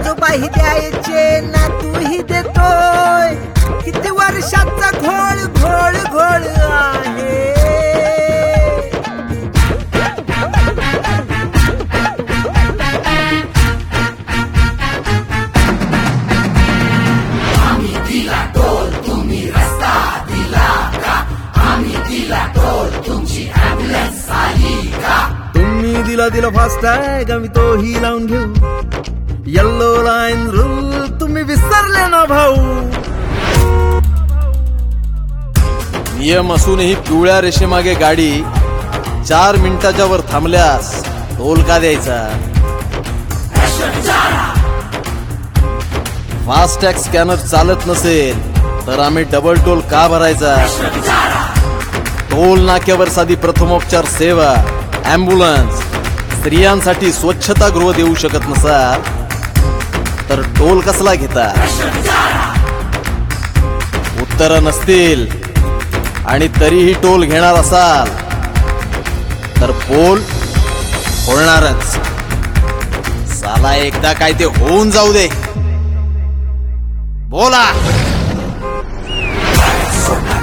आजोबाही द्यायचे ना तूही देतोय. किती वर्षाचा घोळ घोळ घोळ आहे. तुम्ही दिला फास्ट टॅग आम्ही तोही लावून घेऊ. येल्लो लाईन रूल तुम्ही विसरले ना भाऊ. नियम असूनही पिवळ्या रेषेमागे गाडी 4 मिनिटाच्या वर थांबल्यास टोल का द्यायचा? फास्टॅग स्कॅनर चालत नसेल तर आम्ही डबल टोल का भरायचा? टोल नाक्यावर साधी प्रथमोपचार सेवा, ॲम्ब्युलन्स, स्त्रियांसाठी स्वच्छतागृह देऊ शकत नसाल तर टोल कसला घेता? उत्तरं नसतील आणि तरीही टोल घेणार असाल तर पोल फोडणारच. साला एकदा काय ते होऊन जाऊ दे. बोला.